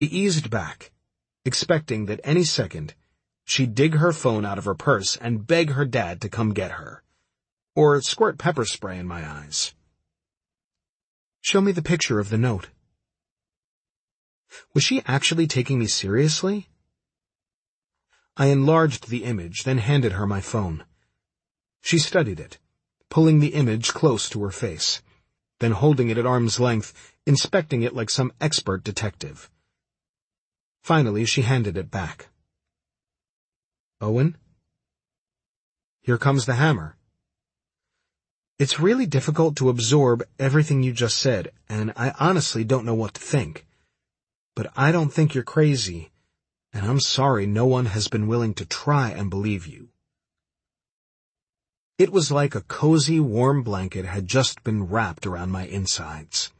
She eased back, expecting that any second she'd dig her phone out of her purse and beg her dad to come get her, or squirt pepper spray in my eyes. "Show me the picture of the note." Was she actually taking me seriously? I enlarged the image, then handed her my phone. She studied it, pulling the image close to her face, then holding it at arm's length, inspecting it like some expert detective. Finally, she handed it back. "Owen? Here comes the hammer." It's really difficult to absorb everything you just said, and I honestly don't know what to think. But I don't think you're crazy, and I'm sorry no one has been willing to try and believe you. It was like a cozy, warm blanket had just been wrapped around my insides.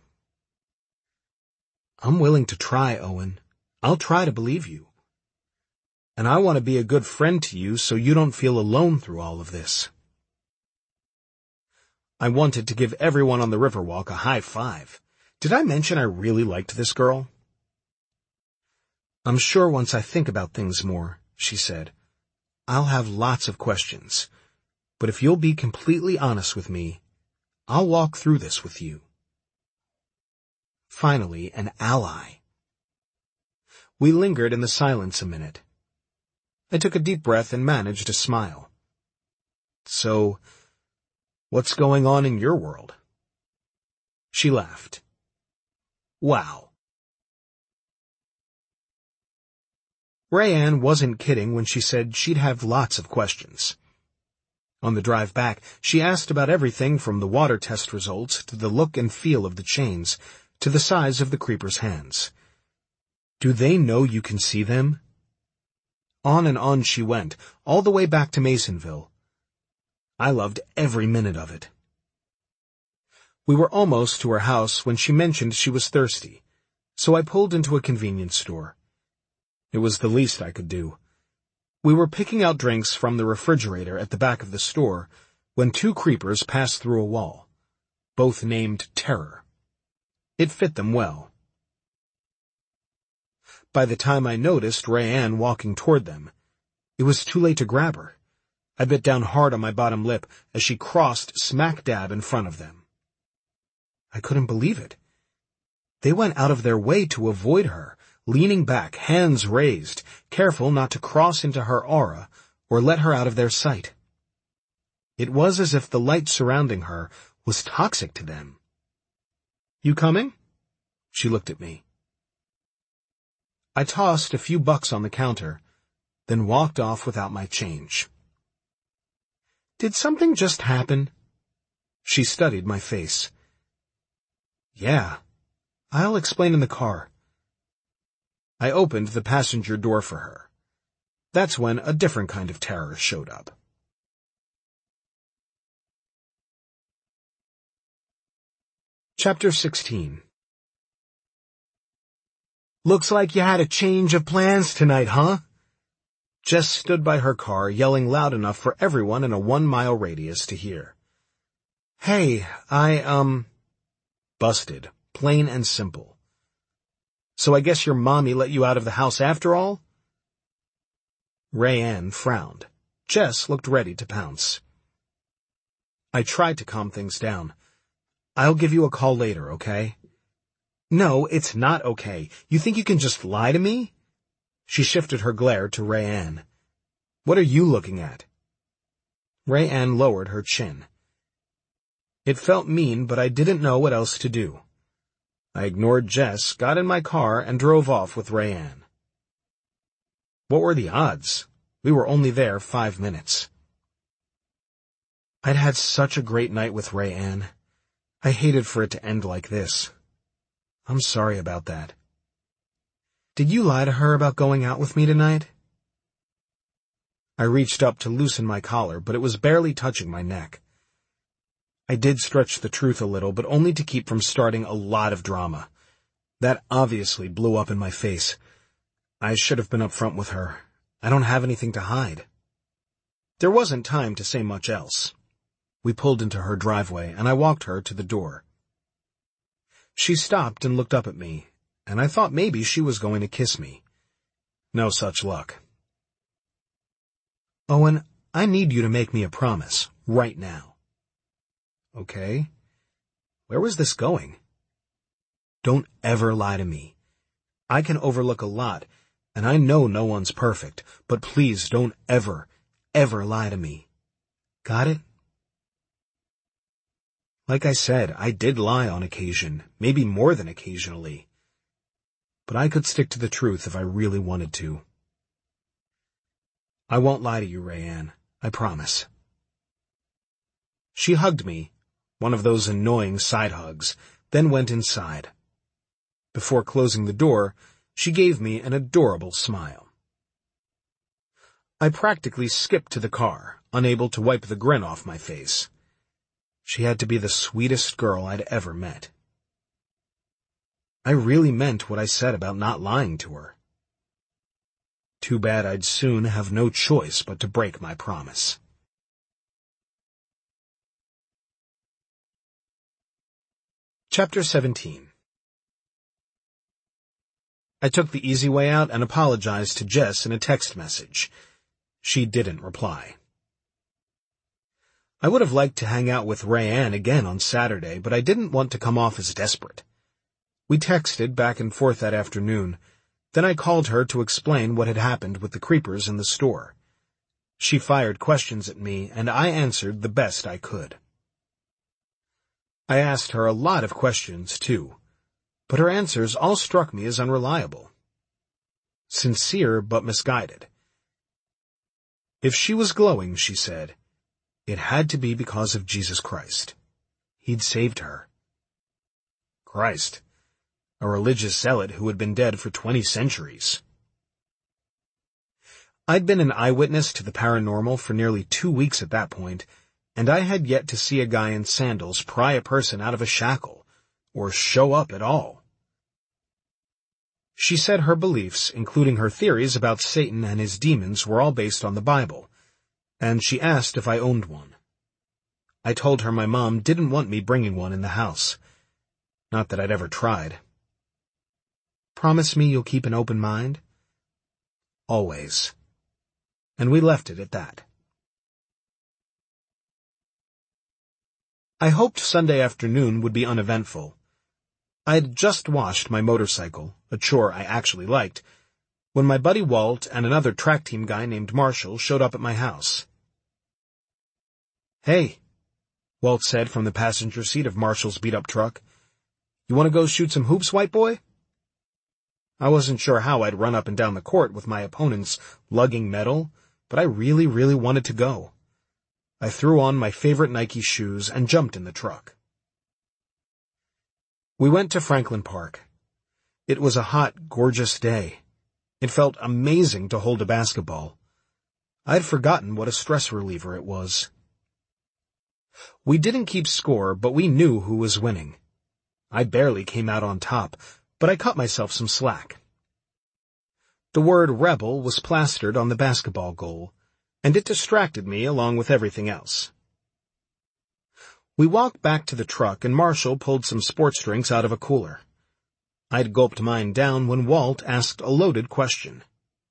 "I'm willing to try, Owen. I'll try to believe you. And I want to be a good friend to you so you don't feel alone through all of this." I wanted to give everyone on the Riverwalk a high five. Did I mention I really liked this girl? "I'm sure once I think about things more," she said, "I'll have lots of questions. But if you'll be completely honest with me, I'll walk through this with you." Finally, an ally. We lingered in the silence a minute. I took a deep breath and managed a smile. "So, what's going on in your world?" She laughed. "Wow." Rayanne wasn't kidding when she said she'd have lots of questions. On the drive back, she asked about everything from the water test results to the look and feel of the chains to the size of the creeper's hands. "Do they know you can see them?" On and on she went, all the way back to Masonville. I loved every minute of it. We were almost to her house when she mentioned she was thirsty, so I pulled into a convenience store. It was the least I could do. We were picking out drinks from the refrigerator at the back of the store when two creepers passed through a wall, both named Terror. It fit them well. By the time I noticed Rayanne walking toward them, it was too late to grab her. I bit down hard on my bottom lip as she crossed smack dab in front of them. I couldn't believe it. They went out of their way to avoid her, leaning back, hands raised, careful not to cross into her aura or let her out of their sight. It was as if the light surrounding her was toxic to them. "You coming?" She looked at me. I tossed a few bucks on the counter, then walked off without my change. "Did something just happen?" She studied my face. "Yeah. I'll explain in the car." I opened the passenger door for her. That's when a different kind of terror showed up. Chapter 16. "Looks like you had a change of plans tonight, huh?" Jess stood by her car, yelling loud enough for everyone in a 1-mile radius to hear. "Hey, Busted, plain and simple. "So I guess your mommy let you out of the house after all?" Rayanne frowned. Jess looked ready to pounce. I tried to calm things down. "I'll give you a call later, okay?" "No, it's not okay. You think you can just lie to me?" She shifted her glare to Rayanne. "What are you looking at?" Rayanne lowered her chin. It felt mean, but I didn't know what else to do. I ignored Jess, got in my car, and drove off with Rayanne. What were the odds? We were only there 5 minutes. I'd had such a great night with Rayanne. I hated for it to end like this. I'm sorry about that. "Did you lie to her about going out with me tonight?" I reached up to loosen my collar, but it was barely touching my neck. I did stretch the truth a little, but only to keep from starting a lot of drama. That obviously blew up in my face. I should have been upfront with her. I don't have anything to hide. There wasn't time to say much else. We pulled into her driveway, and I walked her to the door. She stopped and looked up at me, and I thought maybe she was going to kiss me. No such luck. Owen, I need you to make me a promise, right now. Okay. Where was this going? Don't ever lie to me. I can overlook a lot, and I know no one's perfect, but please don't ever, ever lie to me. Got it? Like I said, I did lie on occasion, maybe more than occasionally. But I could stick to the truth if I really wanted to. I won't lie to you, Rayanne. I promise. She hugged me, one of those annoying side hugs, then went inside. Before closing the door, she gave me an adorable smile. I practically skipped to the car, unable to wipe the grin off my face. She had to be the sweetest girl I'd ever met. I really meant what I said about not lying to her. Too bad I'd soon have no choice but to break my promise. Chapter 17. I took the easy way out and apologized to Jess in a text message. She didn't reply. I would have liked to hang out with Rayanne again on Saturday, but I didn't want to come off as desperate. We texted back and forth that afternoon. Then I called her to explain what had happened with the creepers in the store. She fired questions at me, and I answered the best I could. I asked her a lot of questions, too, but her answers all struck me as unreliable. Sincere but misguided. If she was glowing, she said, it had to be because of Jesus Christ. He'd saved her. Christ, a religious zealot who had been dead for 20 centuries. I'd been an eyewitness to the paranormal for nearly 2 weeks at that point, and I had yet to see a guy in sandals pry a person out of a shackle, or show up at all. She said her beliefs, including her theories about Satan and his demons, were all based on the Bible, and she asked if I owned one. I told her my mom didn't want me bringing one in the house. Not that I'd ever tried. Promise me you'll keep an open mind? Always. And we left it at that. I hoped Sunday afternoon would be uneventful. I had just washed my motorcycle, a chore I actually liked, when my buddy Walt and another track team guy named Marshall showed up at my house. Hey, Walt said from the passenger seat of Marshall's beat-up truck. You want to go shoot some hoops, white boy? I wasn't sure how I'd run up and down the court with my opponents lugging metal, but I really wanted to go. I threw on my favorite Nike shoes and jumped in the truck. We went to Franklin Park. It was a hot, gorgeous day. It felt amazing to hold a basketball. I'd forgotten what a stress reliever it was. We didn't keep score, but we knew who was winning. I barely came out on top, but I cut myself some slack. The word rebel was plastered on the basketball goal, and it distracted me along with everything else. We walked back to the truck, and Marshall pulled some sports drinks out of a cooler. I'd gulped mine down when Walt asked a loaded question.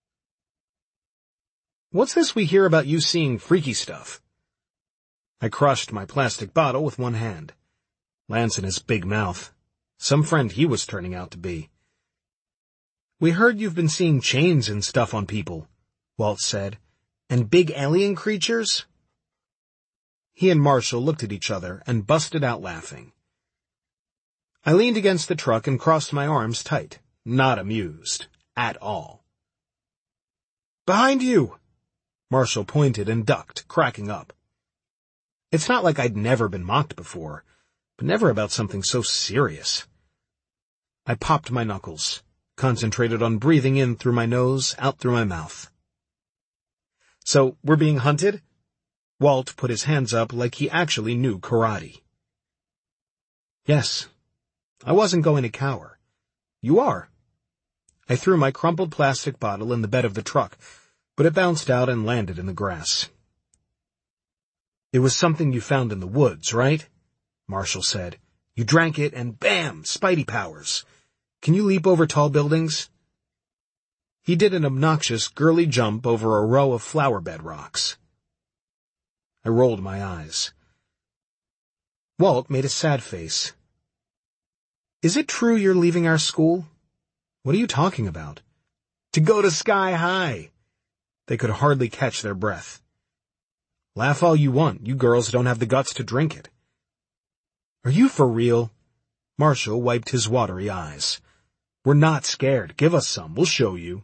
What's this we hear about you seeing freaky stuff? I crushed my plastic bottle with one hand. Lance in his big mouth. Some friend he was turning out to be. We heard you've been seeing chains and stuff on people, Walt said. And big alien creatures? He and Marshall looked at each other and busted out laughing. I leaned against the truck and crossed my arms tight, not amused, at all. Behind you! Marshall pointed and ducked, cracking up. It's not like I'd never been mocked before, but never about something so serious. I popped my knuckles, concentrated on breathing in through my nose, out through my mouth. So, we're being hunted? Walt put his hands up like he actually knew karate. Yes. I wasn't going to cower. You are. I threw my crumpled plastic bottle in the bed of the truck, but it bounced out and landed in the grass. It was something you found in the woods, right? Marshall said. You drank it and bam, Spidey powers. Can you leap over tall buildings? He did an obnoxious, girly jump over a row of flowerbed rocks. I rolled my eyes. Walt made a sad face. Is it true you're leaving our school? What are you talking about? To go to Sky High. They could hardly catch their breath. Laugh all you want, you girls don't have the guts to drink it. Are you for real? Marshall wiped his watery eyes. We're not scared. Give us some. We'll show you.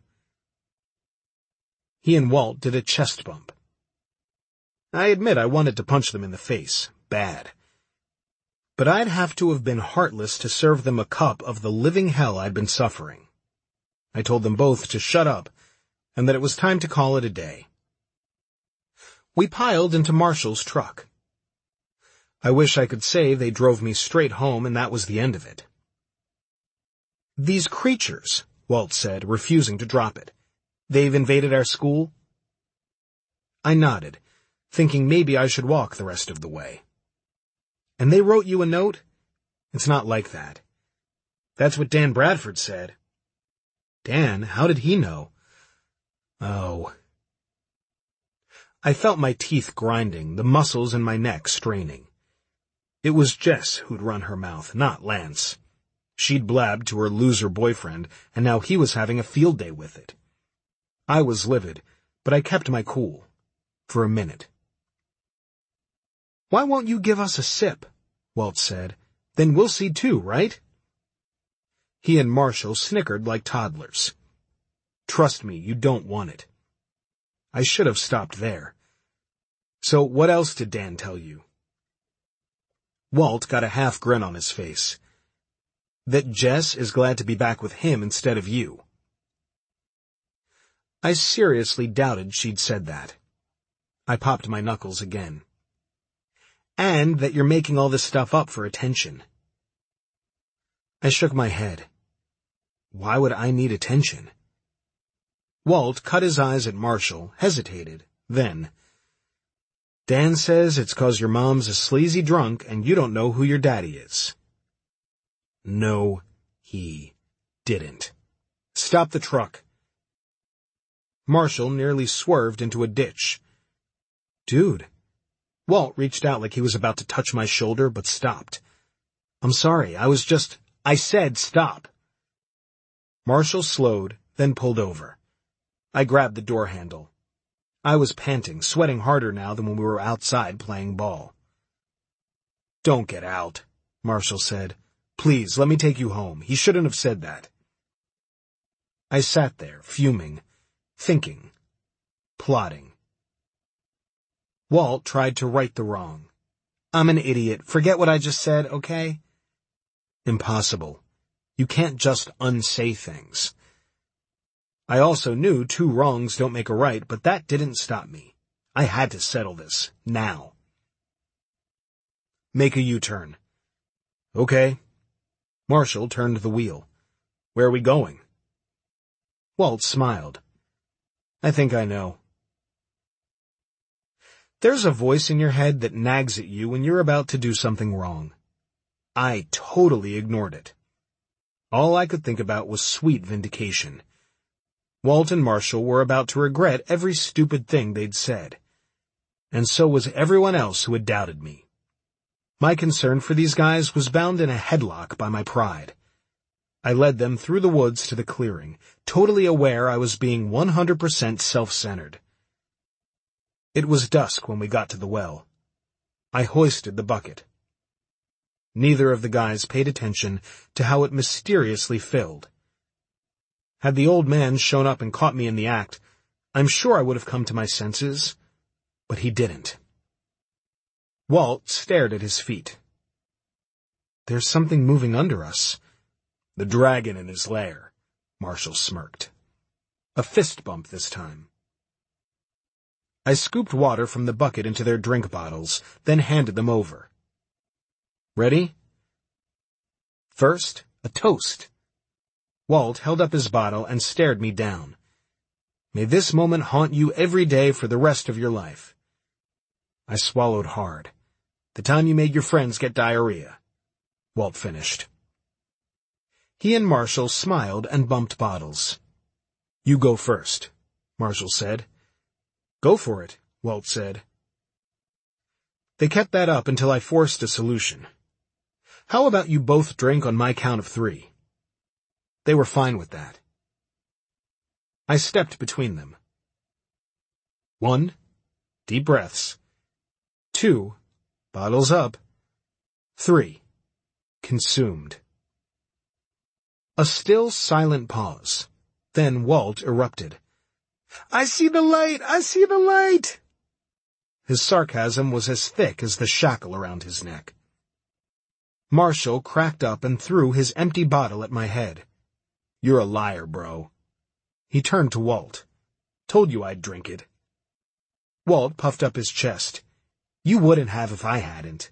He and Walt did a chest bump. I admit I wanted to punch them in the face. Bad. But I'd have to have been heartless to serve them a cup of the living hell I'd been suffering. I told them both to shut up, and that it was time to call it a day. We piled into Marshall's truck. I wish I could say they drove me straight home and that was the end of it. These creatures, Walt said, refusing to drop it. They've invaded our school? I nodded, thinking maybe I should walk the rest of the way. And they wrote you a note? It's not like that. That's what Dan Bradford said. Dan, how did he know? Oh. I felt my teeth grinding, the muscles in my neck straining. It was Jess who'd run her mouth, not Lance. She'd blabbed to her loser boyfriend, and now he was having a field day with it. I was livid, but I kept my cool. For a minute. Why won't you give us a sip? Walt said. Then we'll see too, right? He and Marshall snickered like toddlers. Trust me, you don't want it. I should have stopped there. So what else did Dan tell you? Walt got a half grin on his face. That Jess is glad to be back with him instead of you. I seriously doubted she'd said that. I popped my knuckles again. And that you're making all this stuff up for attention. I shook my head. Why would I need attention? Walt cut his eyes at Marshall, hesitated, then. Dan says it's 'cause your mom's a sleazy drunk and you don't know who your daddy is. No, he didn't. Stop the truck. Marshall nearly swerved into a ditch. Dude. Walt reached out like he was about to touch my shoulder, but stopped. I'm sorry, I said stop. Marshall slowed, then pulled over. I grabbed the door handle. I was panting, sweating harder now than when we were outside playing ball. Don't get out, Marshall said. Please, let me take you home. He shouldn't have said that. I sat there, fuming, thinking, plotting. Walt tried to right the wrong. I'm an idiot. Forget what I just said, okay? Impossible. You can't just unsay things. I also knew 2 wrongs don't make a right, but that didn't stop me. I had to settle this, now. Make a U-turn. Okay. Marshall turned the wheel. Where are we going? Walt smiled. I think I know. There's a voice in your head that nags at you when you're about to do something wrong. I totally ignored it. All I could think about was sweet vindication. Walt and Marshall were about to regret every stupid thing they'd said. And so was everyone else who had doubted me. My concern for these guys was bound in a headlock by my pride. I led them through the woods to the clearing, totally aware I was being 100% self-centered. It was dusk when we got to the well. I hoisted the bucket. Neither of the guys paid attention to how it mysteriously filled. Had the old man shown up and caught me in the act, I'm sure I would have come to my senses, but he didn't. Walt stared at his feet. There's something moving under us. The dragon in his lair, Marshall smirked. A fist bump this time. I scooped water from the bucket into their drink bottles, then handed them over. Ready? First, a toast. Walt held up his bottle and stared me down. May this moment haunt you every day for the rest of your life. I swallowed hard. The time you made your friends get diarrhea. Walt finished. He and Marshall smiled and bumped bottles. "You go first," Marshall said. "Go for it," Walt said. They kept that up until I forced a solution. "How about you both drink on my count of 3? They were fine with that. I stepped between them. 1, deep breaths. 2, bottles up. 3, consumed. A still, silent pause. Then Walt erupted. "I see the light! I see the light!" His sarcasm was as thick as the shackle around his neck. Marshall cracked up and threw his empty bottle at my head. "You're a liar, bro." He turned to Walt. "Told you I'd drink it." Walt puffed up his chest. "You wouldn't have if I hadn't."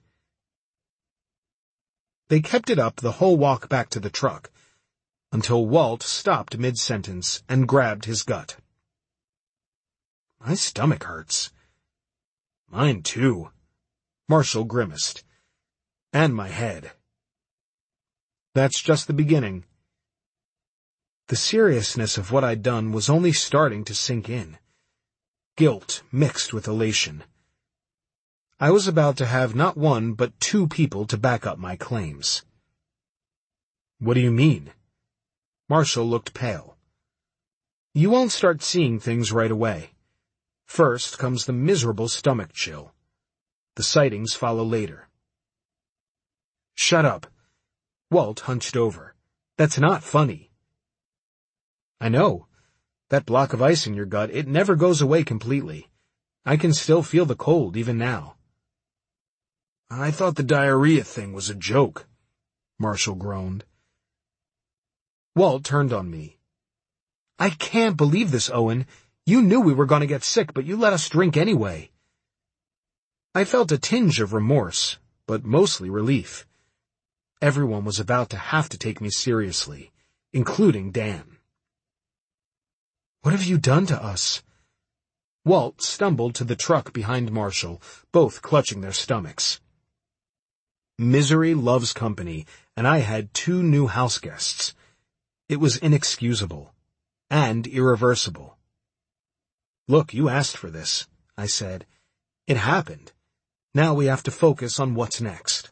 They kept it up the whole walk back to the truck, until Walt stopped mid-sentence and grabbed his gut. "My stomach hurts." "Mine too," Marshall grimaced. "And my head." That's just the beginning. The seriousness of what I'd done was only starting to sink in. Guilt mixed with elation. I was about to have not one but 2 people to back up my claims. "What do you mean?" Marshall looked pale. "You won't start seeing things right away. First comes the miserable stomach chill. The sightings follow later." "Shut up." Walt hunched over. "That's not funny." "I know. That block of ice in your gut, it never goes away completely. I can still feel the cold even now." "I thought the diarrhea thing was a joke," Marshall groaned. Walt turned on me. "I can't believe this, Owen. You knew we were going to get sick, but you let us drink anyway." I felt a tinge of remorse, but mostly relief. Everyone was about to have to take me seriously, including Dan. "What have you done to us?" Walt stumbled to the truck behind Marshall, both clutching their stomachs. Misery loves company, and I had 2 new house guests. It was inexcusable. And irreversible. "Look, you asked for this," I said. "It happened. Now we have to focus on what's next."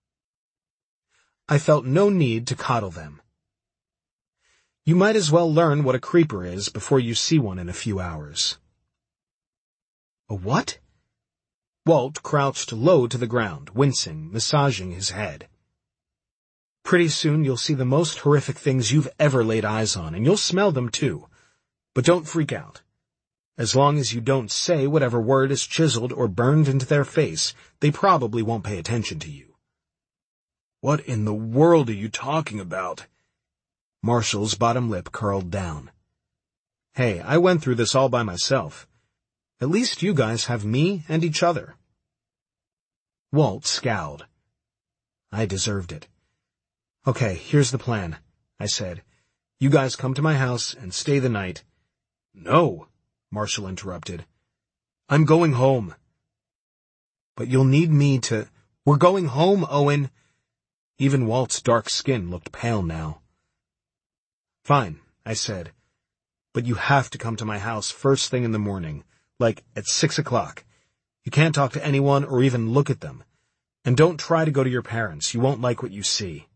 I felt no need to coddle them. You might as well learn what a creeper is before you see one in a few hours. "A what?" Walt crouched low to the ground, wincing, massaging his head. "Pretty soon you'll see the most horrific things you've ever laid eyes on, and you'll smell them too. But don't freak out. As long as you don't say whatever word is chiseled or burned into their face, they probably won't pay attention to you." "What in the world are you talking about?" Marshall's bottom lip curled down. "Hey, I went through this all by myself. At least you guys have me and each other." Walt scowled. I deserved it. "Okay, here's the plan," I said. "You guys come to my house and stay the night." "No," Marshall interrupted. "I'm going home." "But you'll need me to—" "We're going home, Owen." Even Walt's dark skin looked pale now. "Fine," I said. "But you have to come to my house first thing in the morning, like at 6 o'clock. You can't talk to anyone or even look at them. And don't try to go to your parents. You won't like what you see."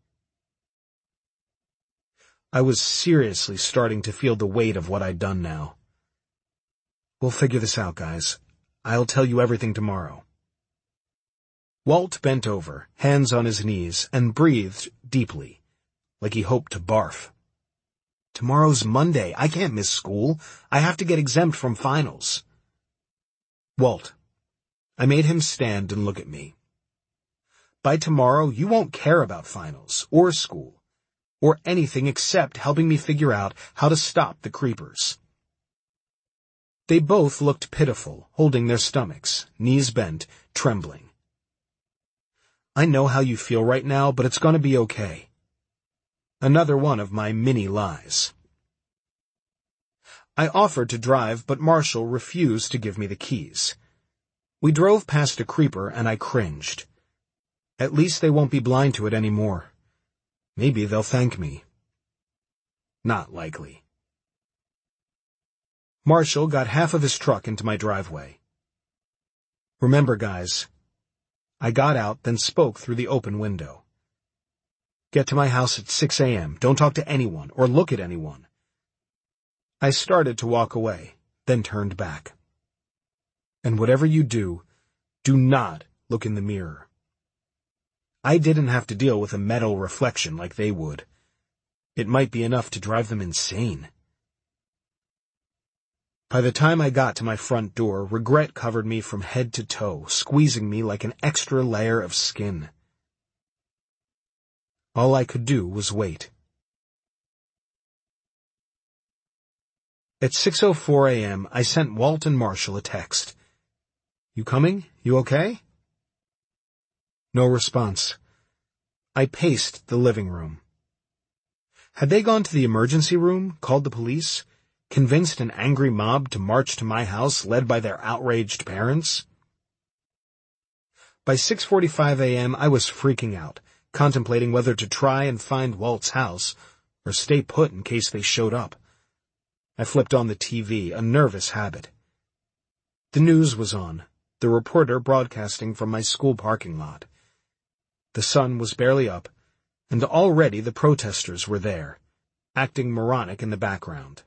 I was seriously starting to feel the weight of what I'd done now. "We'll figure this out, guys. I'll tell you everything tomorrow." Walt bent over, hands on his knees, and breathed deeply, like he hoped to barf. "Tomorrow's Monday. I can't miss school. I have to get exempt from finals." "Walt." I made him stand and look at me. "By tomorrow, you won't care about finals, or school, or anything except helping me figure out how to stop the creepers." They both looked pitiful, holding their stomachs, knees bent, trembling. "I know how you feel right now, but it's going to be okay." Another one of my mini lies. I offered to drive, but Marshall refused to give me the keys. We drove past a creeper, and I cringed. At least they won't be blind to it anymore. Maybe they'll thank me. Not likely. Marshall got half of his truck into my driveway. Remember, guys, I got out, then spoke through the open window. Get to my house at 6 a.m. Don't talk to anyone or look at anyone. I started to walk away, then turned back. And whatever you do, do not look in the mirror. I didn't have to deal with a metal reflection like they would. It might be enough to drive them insane. By the time I got to my front door, regret covered me from head to toe, squeezing me like an extra layer of skin. All I could do was wait. At 6:04 a.m., I sent Walt and Marshall a text. "You coming? You okay?" No response. I paced the living room. Had they gone to the emergency room, called the police, convinced an angry mob to march to my house led by their outraged parents? By 6:45 a.m., I was freaking out, contemplating whether to try and find Walt's house or stay put in case they showed up. I flipped on the TV, a nervous habit. The news was on, the reporter broadcasting from my school parking lot. The sun was barely up, and already the protesters were there, acting moronic in the background.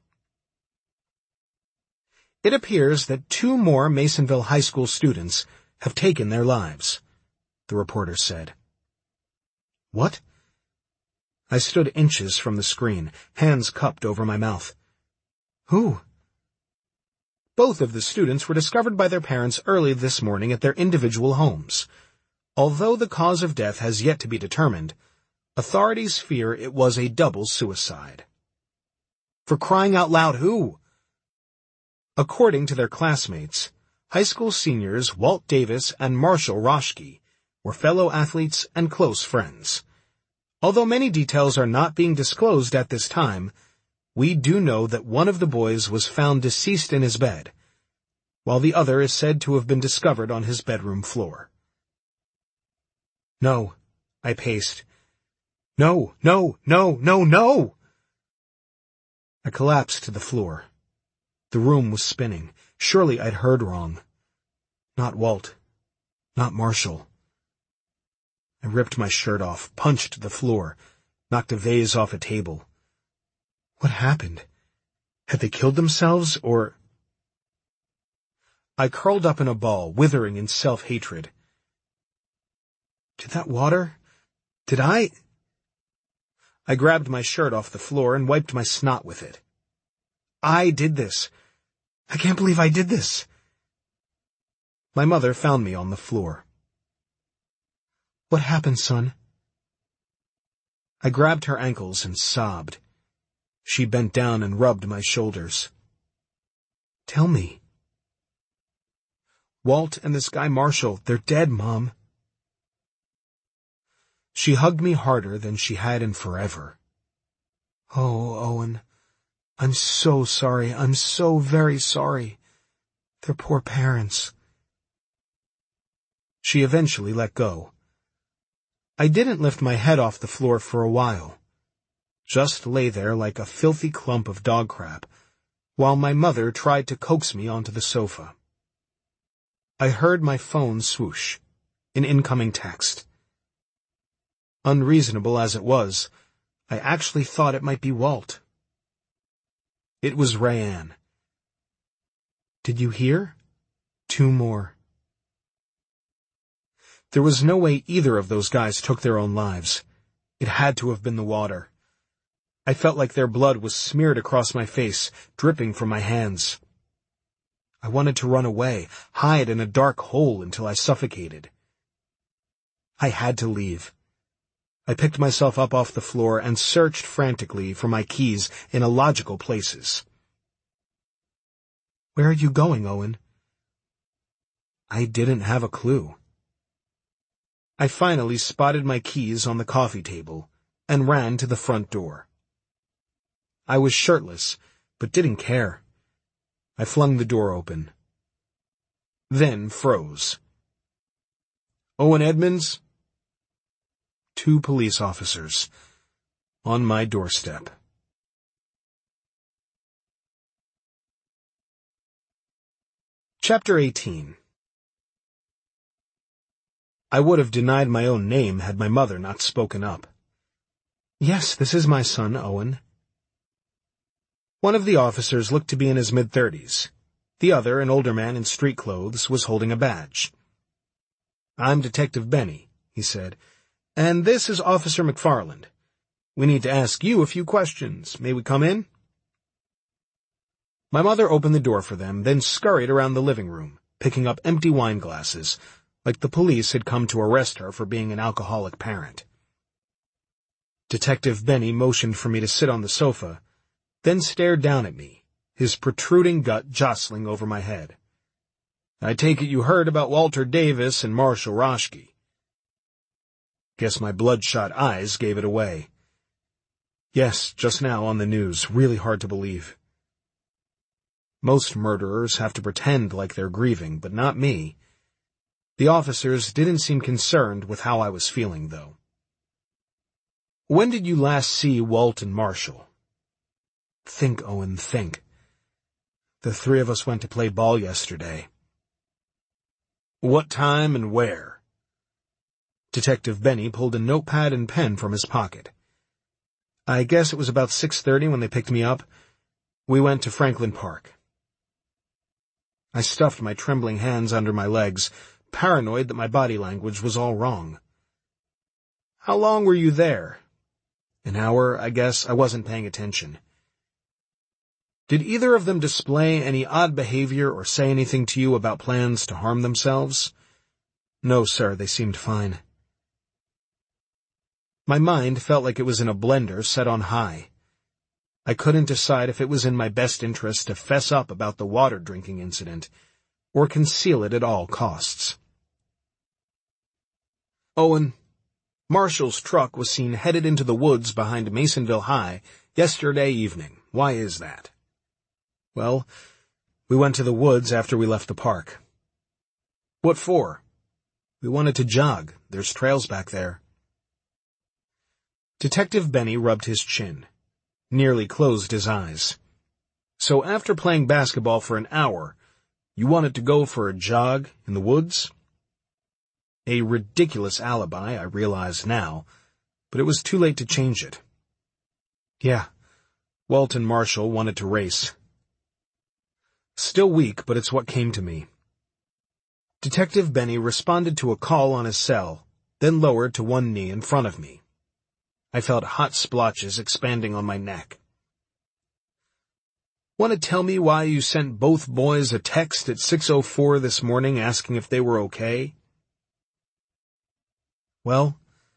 It appears that 2 more Masonville High School students have taken their lives, the reporter said. What? I stood inches from the screen, hands cupped over my mouth. Who? Both of the students were discovered by their parents early this morning at their individual homes. Although the cause of death has yet to be determined, authorities fear it was a double suicide. For crying out loud, who? According to their classmates, high school seniors Walt Davis and Marshall Roschke were fellow athletes and close friends. Although many details are not being disclosed at this time, we do know that one of the boys was found deceased in his bed, while the other is said to have been discovered on his bedroom floor. No, I paced. No, no, no, no, no! I collapsed to the floor. The room was spinning. Surely I'd heard wrong. Not Walt. Not Marshall. I ripped my shirt off, punched the floor, knocked a vase off a table. What happened? Had they killed themselves, or... I curled up in a ball, withering in self-hatred. Did that water? Did I grabbed my shirt off the floor and wiped my snot with it. I did this. I can't believe I did this. My mother found me on the floor. What happened, son? I grabbed her ankles and sobbed. She bent down and rubbed my shoulders. Tell me. Walt and this guy Marshall, they're dead, Mom. She hugged me harder than she had in forever. Oh, Owen, I'm so sorry. I'm so very sorry. Their poor parents. She eventually let go. I didn't lift my head off the floor for a while. Just lay there like a filthy clump of dog crap, while my mother tried to coax me onto the sofa. I heard my phone swoosh, an incoming text. Unreasonable as it was, I actually thought it might be Walt. It was Rayanne. Did you hear? 2 more. There was no way either of those guys took their own lives. It had to have been the water. I felt like their blood was smeared across my face, dripping from my hands. I wanted to run away, hide in a dark hole until I suffocated. I had to leave. I picked myself up off the floor and searched frantically for my keys in illogical places. Where are you going, Owen? I didn't have a clue. I finally spotted my keys on the coffee table and ran to the front door. I was shirtless, but didn't care. I flung the door open. Then froze. Owen Edmonds? 2 police officers. On my doorstep. Chapter 18. I would have denied my own name had my mother not spoken up. "Yes, this is my son, Owen." One of the officers looked to be in his mid-30s. The other, an older man in street clothes, was holding a badge. "I'm Detective Benny," he said, "and this is Officer McFarland. We need to ask you a few questions. May we come in?" My mother opened the door for them, then scurried around the living room, picking up empty wine glasses, like the police had come to arrest her for being an alcoholic parent. Detective Benny motioned for me to sit on the sofa, then stared down at me, his protruding gut jostling over my head. "I take it you heard about Walter Davis and Marshall Roschke." Guess my bloodshot eyes gave it away. "Yes, just now on the news. Really hard to believe." Most murderers have to pretend like they're grieving, but not me. The officers didn't seem concerned with how I was feeling, though. "When did you last see Walt and Marshall?" "Think, Owen, think. The three of us went to play ball yesterday." "What time and where?" Detective Benny pulled a notepad and pen from his pocket. "I guess it was about 6:30 when they picked me up. We went to Franklin Park." I stuffed my trembling hands under my legs, paranoid that my body language was all wrong. "How long were you there?" "An hour, I guess. I wasn't paying attention." "Did either of them display any odd behavior or say anything to you about plans to harm themselves?" "No, sir, they seemed fine." My mind felt like it was in a blender set on high. I couldn't decide if it was in my best interest to fess up about the water drinking incident, or conceal it at all costs. "Owen, Marshall's truck was seen headed into the woods behind Masonville High yesterday evening. Why is that?" "Well, we went to the woods after we left the park." "What for?" "We wanted to jog. There's trails back there." Detective Benny rubbed his chin, nearly closed his eyes. "So after playing basketball for an hour, you wanted to go for a jog in the woods?" A ridiculous alibi, I realize now, but it was too late to change it. "Yeah, Walt and Marshall wanted to race." Still weak, but it's what came to me. Detective Benny responded to a call on his cell, then lowered to one knee in front of me. I felt hot splotches expanding on my neck. "Want to tell me why you sent both boys a text at 6:04 this morning asking if they were okay?" "Well,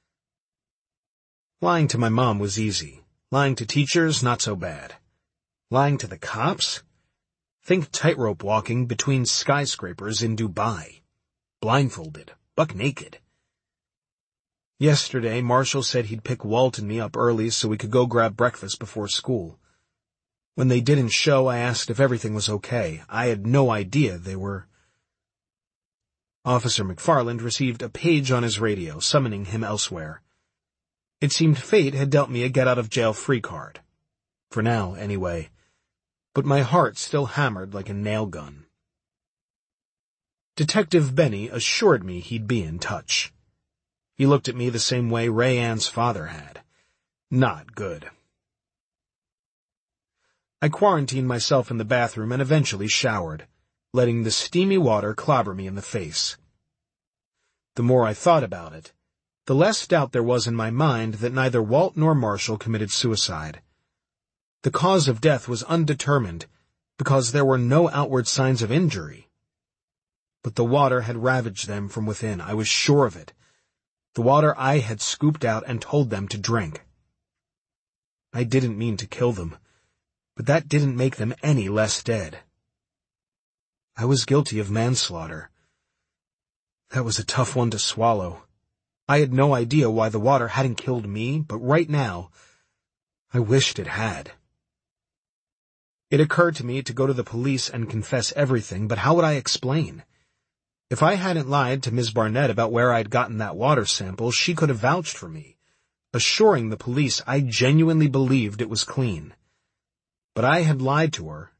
lying to my mom was easy. Lying to teachers, not so bad. Lying to the cops? Think tightrope walking between skyscrapers in Dubai. Blindfolded, buck naked. Yesterday, Marshall said he'd pick Walt and me up early so we could go grab breakfast before school. When they didn't show, I asked if everything was okay. I had no idea they were." Officer McFarland received a page on his radio, summoning him elsewhere. It seemed fate had dealt me a get-out-of-jail-free card. For now, anyway. But my heart still hammered like a nail gun. Detective Benny assured me he'd be in touch. He looked at me the same way Ray Ann's father had. Not good. I quarantined myself in the bathroom and eventually showered, letting the steamy water clobber me in the face. The more I thought about it, the less doubt there was in my mind that neither Walt nor Marshall committed suicide. The cause of death was undetermined because there were no outward signs of injury. But the water had ravaged them from within, I was sure of it. The water I had scooped out and told them to drink. I didn't mean to kill them, but that didn't make them any less dead. I was guilty of manslaughter. That was a tough one to swallow. I had no idea why the water hadn't killed me, but right now, I wished it had. It occurred to me to go to the police and confess everything, but how would I explain? If I hadn't lied to Ms. Barnett about where I'd gotten that water sample, she could have vouched for me, assuring the police I genuinely believed it was clean. But I had lied to her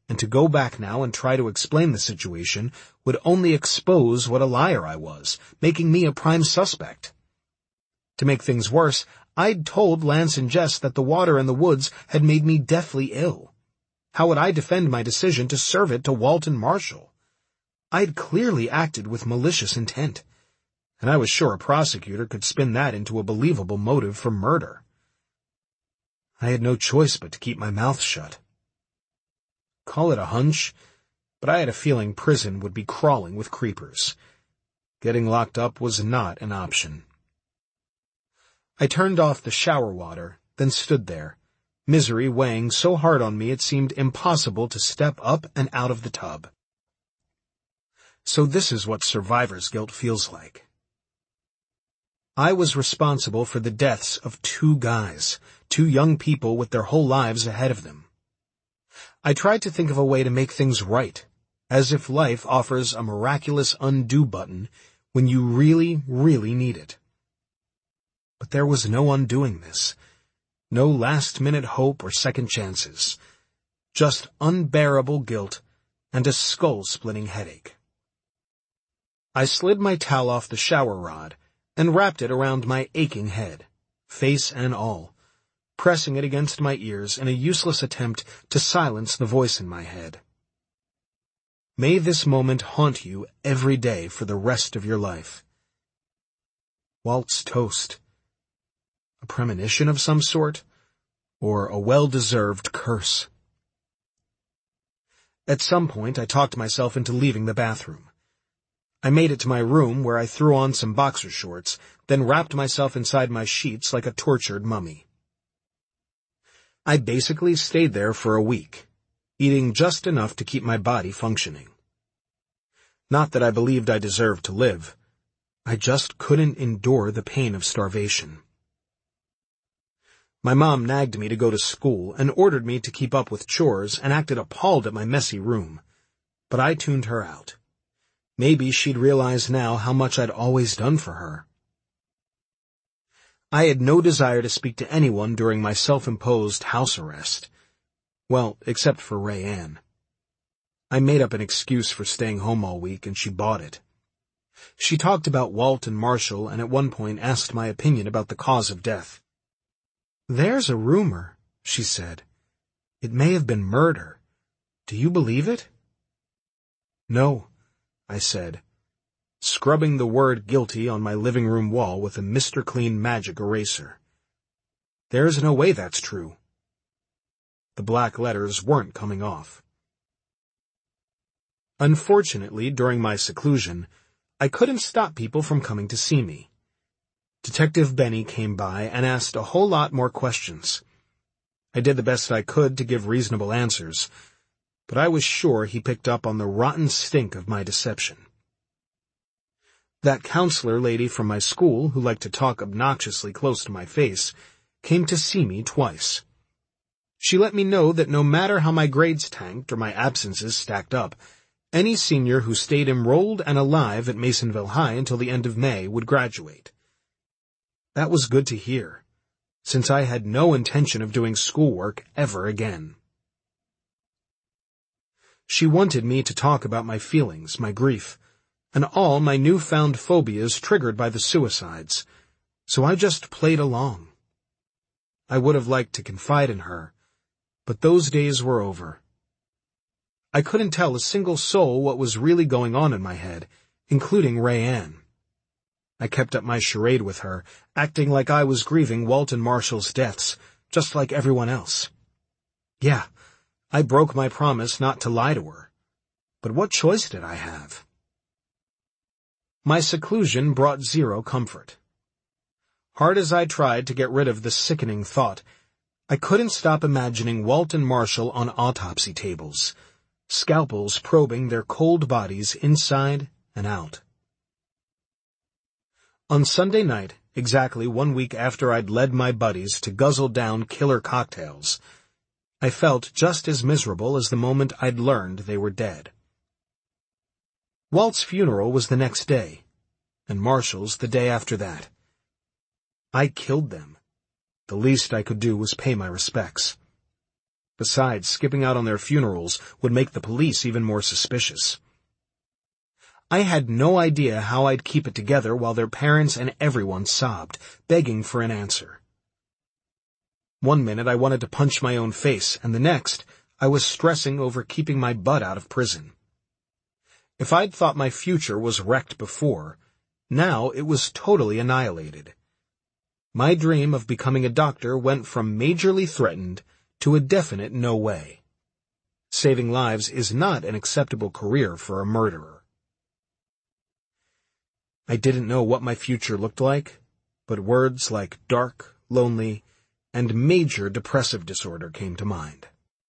and to go back now and try to explain the situation would only expose what a liar I was, making me a prime suspect. To make things worse, I'd told Lance and Jess that the water in the woods had made me deathly ill. How would I defend my decision to serve it to Walton Marshall? I'd clearly acted with malicious intent, and I was sure a prosecutor could spin that into a believable motive for murder. I had no choice but to keep my mouth shut. Call it a hunch, but I had a feeling prison would be crawling with creepers. Getting locked up was not an option. I turned off the shower water, then stood there, misery weighing so hard on me it seemed impossible to step up and out of the tub. So this is what survivor's guilt feels like. I was responsible for the deaths of 2 guys, 2 young people with their whole lives ahead of them. I tried to think of a way to make things right, as if life offers a miraculous undo button when you really, really need it. But there was no undoing this. No last-minute hope or second chances. Just unbearable guilt and a skull-splitting headache. I slid my towel off the shower rod and wrapped it around my aching head, face and all, pressing it against my ears in a useless attempt to silence the voice in my head. May this moment haunt you every day for the rest of your life. Walt's toast. A premonition of some sort, or a well-deserved curse. At some point, I talked myself into leaving the bathroom. I made it to my room where I threw on some boxer shorts, then wrapped myself inside my sheets like a tortured mummy. I basically stayed there for a week, eating just enough to keep my body functioning. Not that I believed I deserved to live. I just couldn't endure the pain of starvation. My mom nagged me to go to school and ordered me to keep up with chores and acted appalled at my messy room. But I tuned her out. Maybe she'd realize now how much I'd always done for her. I had no desire to speak to anyone during my self-imposed house arrest. Well, except for Rayanne. I made up an excuse for staying home all week, and she bought it. She talked about Walt and Marshall and at one point asked my opinion about the cause of death. "There's a rumor," she said. "It may have been murder. Do you believe it?" "No," I said, scrubbing the word guilty on my living room wall with a Mr. Clean magic eraser. "There's no way that's true." The black letters weren't coming off. Unfortunately, during my seclusion, I couldn't stop people from coming to see me. Detective Benny came by and asked a whole lot more questions. I did the best I could to give reasonable answers, but I was sure he picked up on the rotten stink of my deception. That counselor lady from my school, who liked to talk obnoxiously close to my face, came to see me twice. She let me know that no matter how my grades tanked or my absences stacked up, any senior who stayed enrolled and alive at Masonville High until the end of May would graduate. That was good to hear, since I had no intention of doing schoolwork ever again. She wanted me to talk about my feelings, my grief, and all my newfound phobias triggered by the suicides, so I just played along. I would have liked to confide in her, but those days were over. I couldn't tell a single soul what was really going on in my head, including Rayanne. I kept up my charade with her, acting like I was grieving Walton Marshall's deaths, just like everyone else. Yeah, I broke my promise not to lie to her. But what choice did I have? My seclusion brought zero comfort. Hard as I tried to get rid of the sickening thought, I couldn't stop imagining Walton Marshall on autopsy tables, scalpels probing their cold bodies inside and out. On Sunday night, exactly 1 week after I'd led my buddies to guzzle down killer cocktails, I felt just as miserable as the moment I'd learned they were dead. Walt's funeral was the next day, and Marshall's the day after that. I killed them. The least I could do was pay my respects. Besides, skipping out on their funerals would make the police even more suspicious. I had no idea how I'd keep it together while their parents and everyone sobbed, begging for an answer. One minute I wanted to punch my own face, and the next, I was stressing over keeping my butt out of prison. If I'd thought my future was wrecked before, now it was totally annihilated. My dream of becoming a doctor went from majorly threatened to a definite no way. Saving lives is not an acceptable career for a murderer. I didn't know what my future looked like, but words like dark, lonely, and major depressive disorder came to mind.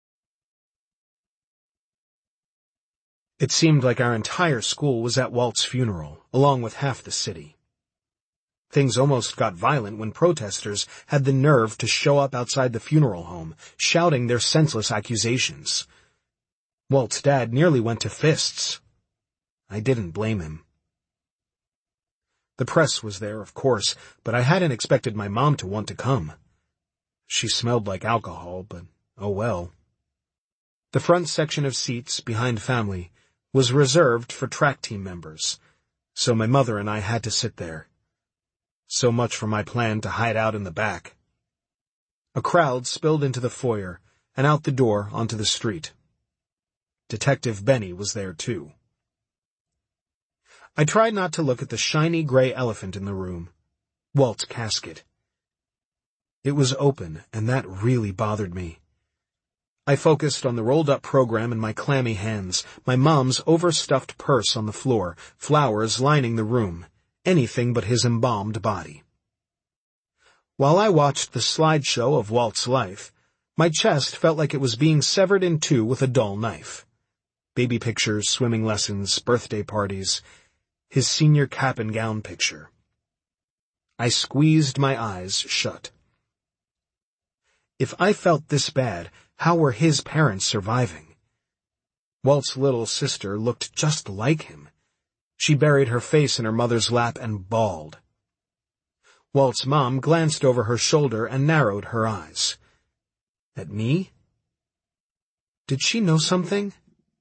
It seemed like our entire school was at Walt's funeral, along with half the city. Things almost got violent when protesters had the nerve to show up outside the funeral home, shouting their senseless accusations. Walt's dad nearly went to fists. I didn't blame him. The press was there, of course, but I hadn't expected my mom to want to come. She smelled like alcohol, but oh well. The front section of seats, behind family, was reserved for track team members, so my mother and I had to sit there. So much for my plan to hide out in the back. A crowd spilled into the foyer and out the door onto the street. Detective Benny was there too. I tried not to look at the shiny gray elephant in the room, Walt's casket. It was open, and that really bothered me. I focused on the rolled-up program in my clammy hands, my mom's overstuffed purse on the floor, flowers lining the room, anything but his embalmed body. While I watched the slideshow of Walt's life, my chest felt like it was being severed in two with a dull knife. Baby pictures, swimming lessons, birthday parties, his senior cap and gown picture. I squeezed my eyes shut. If I felt this bad, how were his parents surviving? Walt's little sister looked just like him. She buried her face in her mother's lap and bawled. Walt's mom glanced over her shoulder and narrowed her eyes. At me? Did she know something?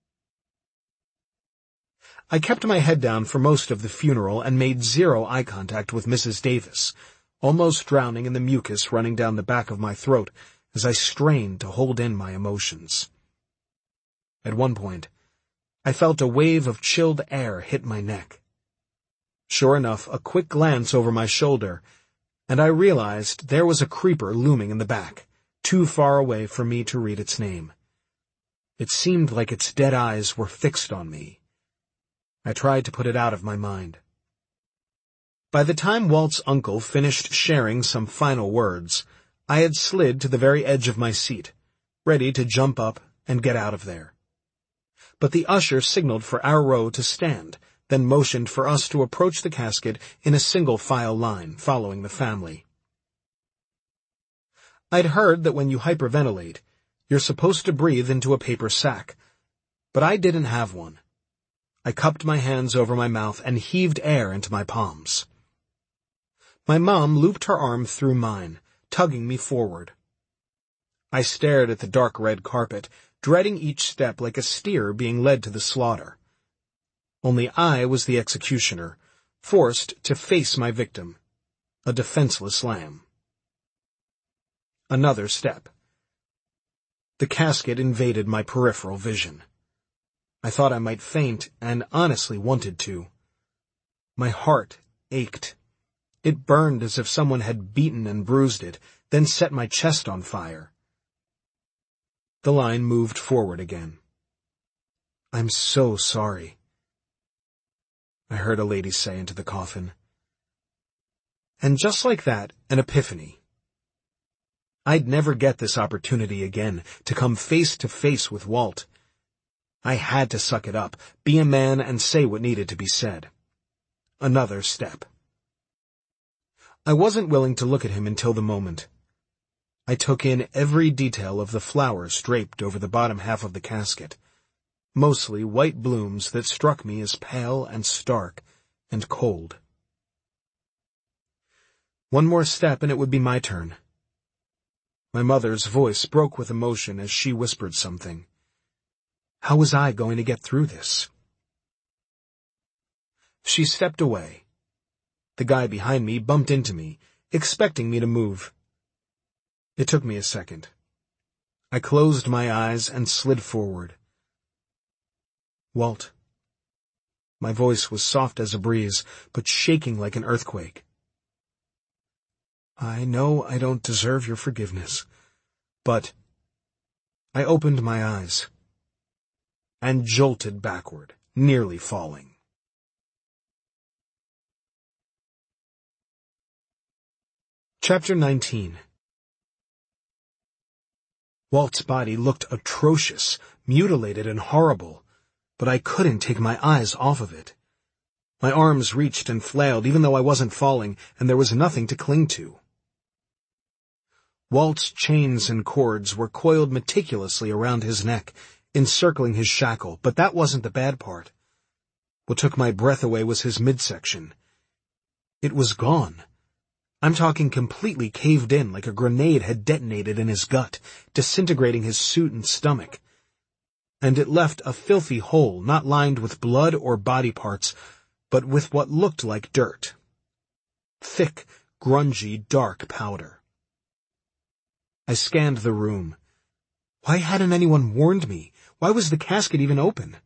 I kept my head down for most of the funeral and made zero eye contact with Mrs. Davis, almost drowning in the mucus running down the back of my throat as I strained to hold in my emotions. At one point, I felt a wave of chilled air hit my neck. Sure enough, a quick glance over my shoulder, and I realized there was a creeper looming in the back, too far away for me to read its name. It seemed like its dead eyes were fixed on me. I tried to put it out of my mind. By the time Walt's uncle finished sharing some final words, I had slid to the very edge of my seat, ready to jump up and get out of there. But the usher signaled for our row to stand, then motioned for us to approach the casket in a single-file line, following the family. I'd heard that when you hyperventilate, you're supposed to breathe into a paper sack, but I didn't have one. I cupped my hands over my mouth and heaved air into my palms. My mom looped her arm through mine, tugging me forward. I stared at the dark red carpet, dreading each step like a steer being led to the slaughter. Only I was the executioner, forced to face my victim, a defenseless lamb. Another step. The casket invaded my peripheral vision. I thought I might faint, and honestly wanted to. My heart ached. It burned as if someone had beaten and bruised it, then set my chest on fire. The line moved forward again. "I'm so sorry," I heard a lady say into the coffin. And just like that, an epiphany. I'd never get this opportunity again, to come face to face with Walt. I had to suck it up, be a man, and say what needed to be said. Another step. I wasn't willing to look at him until the moment. I took in every detail of the flowers draped over the bottom half of the casket, mostly white blooms that struck me as pale and stark and cold. One more step and it would be my turn. My mother's voice broke with emotion as she whispered something. How was I going to get through this? She stepped away. The guy behind me bumped into me, expecting me to move. It took me a second. I closed my eyes and slid forward. Walt. My voice was soft as a breeze, but shaking like an earthquake. I know I don't deserve your forgiveness, but... I opened my eyes and jolted backward, nearly falling. Chapter 19. Walt's body looked atrocious, mutilated and horrible, but I couldn't take my eyes off of it. My arms reached and flailed even though I wasn't falling, and there was nothing to cling to. Walt's chains and cords were coiled meticulously around his neck, encircling his shackle, but that wasn't the bad part. What took my breath away was his midsection. It was gone. I'm talking completely caved in like a grenade had detonated in his gut, disintegrating his suit and stomach. And it left a filthy hole not lined with blood or body parts, but with what looked like dirt. Thick, grungy, dark powder. I scanned the room. Why hadn't anyone warned me? Why was the casket even open?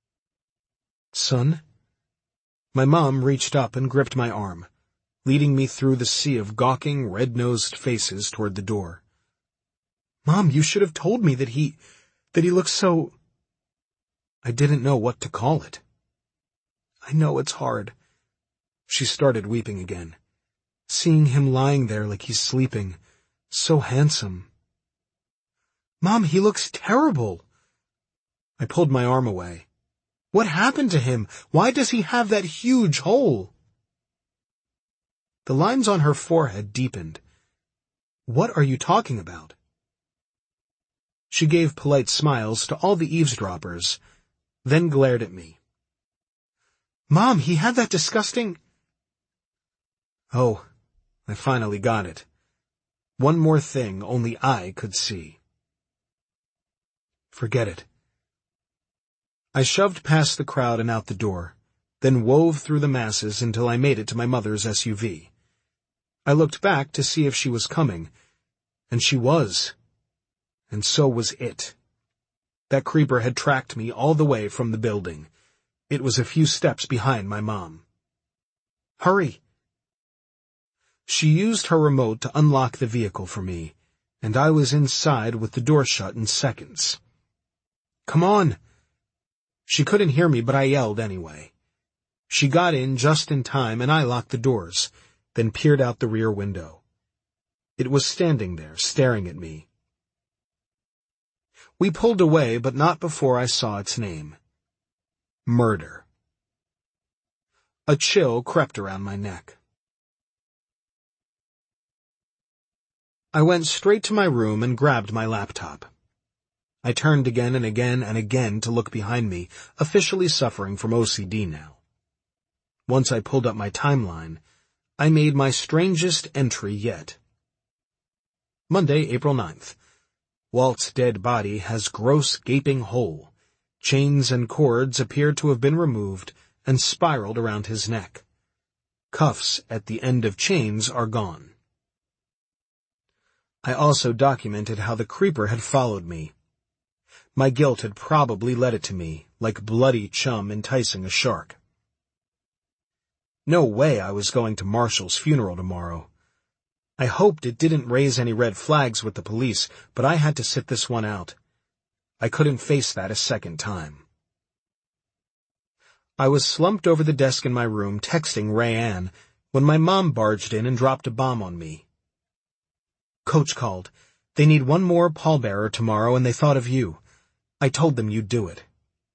Son? My mom reached up and gripped my arm, leading me through the sea of gawking, red-nosed faces toward the door. Mom, you should have told me that he looks so... I didn't know what to call it. I know it's hard. She started weeping again. Seeing him lying there like he's sleeping, so handsome. Mom, he looks terrible. I pulled my arm away. What happened to him? Why does he have that huge hole? The lines on her forehead deepened. What are you talking about? She gave polite smiles to all the eavesdroppers, then glared at me. Mom, he had that disgusting... Oh, I finally got it. One more thing only I could see. Forget it. I shoved past the crowd and out the door, then wove through the masses until I made it to my mother's SUV. I looked back to see if she was coming, and she was. And so was it. That creeper had tracked me all the way from the building. It was a few steps behind my mom. Hurry! She used her remote to unlock the vehicle for me, and I was inside with the door shut in seconds. Come on! She couldn't hear me, but I yelled anyway. She got in just in time, and I locked the doors, then peered out the rear window. It was standing there, staring at me. We pulled away, but not before I saw its name. Murder. A chill crept around my neck. I went straight to my room and grabbed my laptop. I turned again and again and again to look behind me, officially suffering from OCD now. Once I pulled up my timeline, I made my strangest entry yet. Monday, April 9th. Walt's dead body has gross gaping hole. Chains and cords appear to have been removed and spiraled around his neck. Cuffs at the end of chains are gone. I also documented how the creeper had followed me. My guilt had probably led it to me, like bloody chum enticing a shark. No way I was going to Marshall's funeral tomorrow. I hoped it didn't raise any red flags with the police, but I had to sit this one out. I couldn't face that a second time. I was slumped over the desk in my room texting Rayanne when my mom barged in and dropped a bomb on me. Coach called. They need one more pallbearer tomorrow and they thought of you. I told them you'd do it.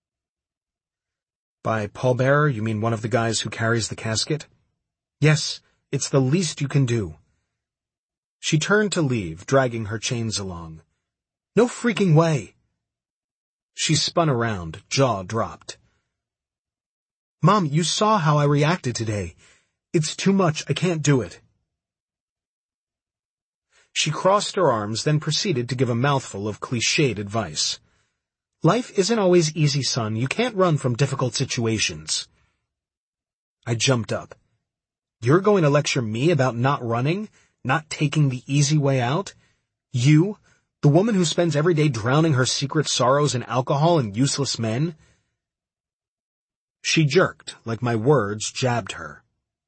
By pallbearer, you mean one of the guys who carries the casket? Yes, it's the least you can do. She turned to leave, dragging her chains along. No freaking way! She spun around, jaw dropped. Mom, you saw how I reacted today. It's too much, I can't do it. She crossed her arms, then proceeded to give a mouthful of cliched advice. Life isn't always easy, son. You can't run from difficult situations. I jumped up. You're going to lecture me about not running, not taking the easy way out? You, the woman who spends every day drowning her secret sorrows in alcohol and useless men? She jerked, like my words jabbed her.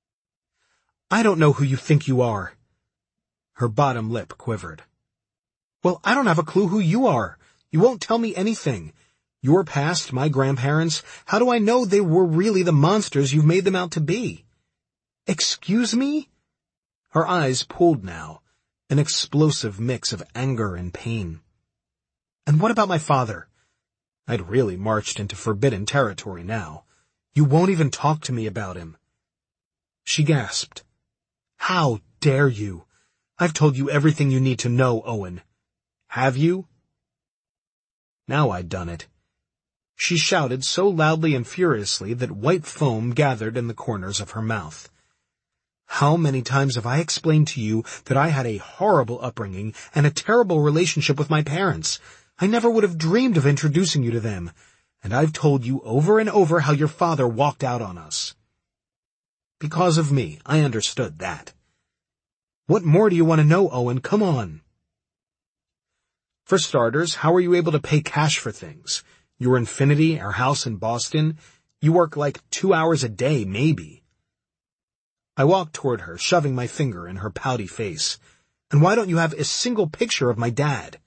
I don't know who you think you are. Her bottom lip quivered. Well, I don't have a clue who you are. You won't tell me anything. Your past, my grandparents, how do I know they were really the monsters you've made them out to be? Excuse me? Her eyes pulled now, an explosive mix of anger and pain. And what about my father? I'd really marched into forbidden territory now. You won't even talk to me about him. She gasped. How dare you? I've told you everything you need to know, Owen. Have you? Now I'd done it. She shouted so loudly and furiously that white foam gathered in the corners of her mouth. How many times have I explained to you that I had a horrible upbringing and a terrible relationship with my parents? I never would have dreamed of introducing you to them. And I've told you over and over how your father walked out on us. Because of me, I understood that. What more do you want to know, Owen? Come on. For starters, how are you able to pay cash for things? Your Infinity, our house in Boston, you work like 2 hours a day, maybe. I walked toward her, shoving my finger in her pouty face. And why don't you have a single picture of my dad?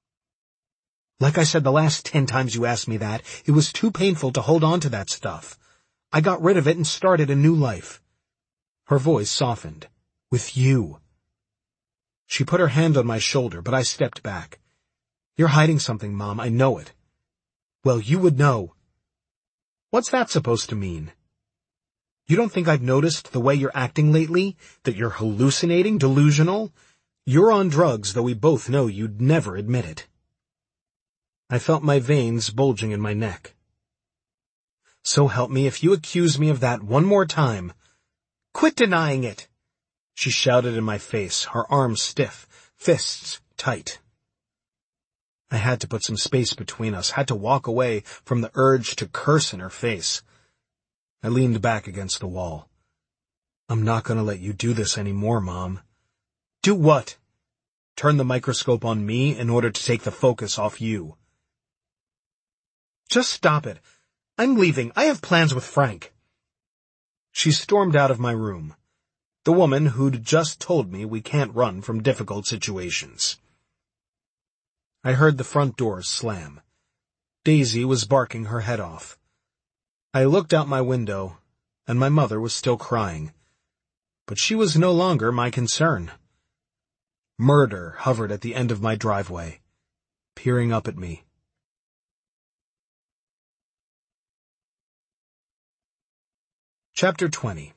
Like I said the last 10 times you asked me that, it was too painful to hold on to that stuff. I got rid of it and started a new life. Her voice softened. With you. She put her hand on my shoulder, but I stepped back. You're hiding something, Mom, I know it. Well, you would know. What's that supposed to mean? You don't think I've noticed the way you're acting lately? That you're hallucinating, delusional? You're on drugs, though we both know you'd never admit it. I felt my veins bulging in my neck. So help me, if you accuse me of that one more time. Quit denying it! She shouted in my face, her arms stiff, fists tight. I had to put some space between us, had to walk away from the urge to curse in her face. I leaned back against the wall. I'm not going to let you do this anymore, Mom. Do what? Turn the microscope on me in order to take the focus off you. Just stop it. I'm leaving. I have plans with Frank. She stormed out of my room. The woman who'd just told me we can't run from difficult situations. I heard the front doors slam. Daisy was barking her head off. I looked out my window, and my mother was still crying. But she was no longer my concern. Murder hovered at the end of my driveway, peering up at me. Chapter 20.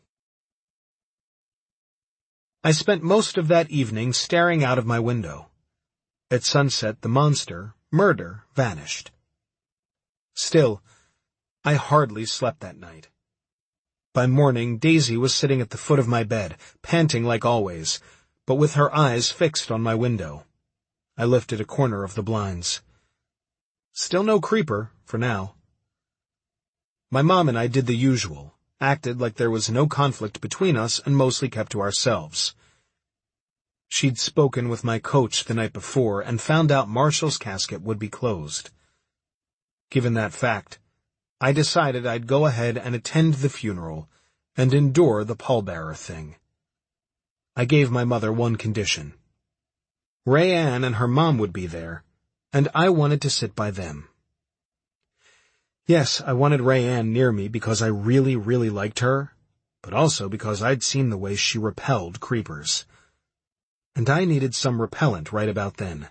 I spent most of that evening staring out of my window. At sunset, the monster, Murder, vanished. Still, I hardly slept that night. By morning, Daisy was sitting at the foot of my bed, panting like always, but with her eyes fixed on my window. I lifted a corner of the blinds. Still no creeper, for now. My mom and I did the usual, acted like there was no conflict between us and mostly kept to ourselves. She'd spoken with my coach the night before and found out Marshall's casket would be closed. Given that fact, I decided I'd go ahead and attend the funeral and endure the pallbearer thing. I gave my mother one condition. Rayanne and her mom would be there, and I wanted to sit by them. Yes, I wanted Rayanne near me because I really, really liked her, but also because I'd seen the way she repelled creepers. And I needed some repellent right about then.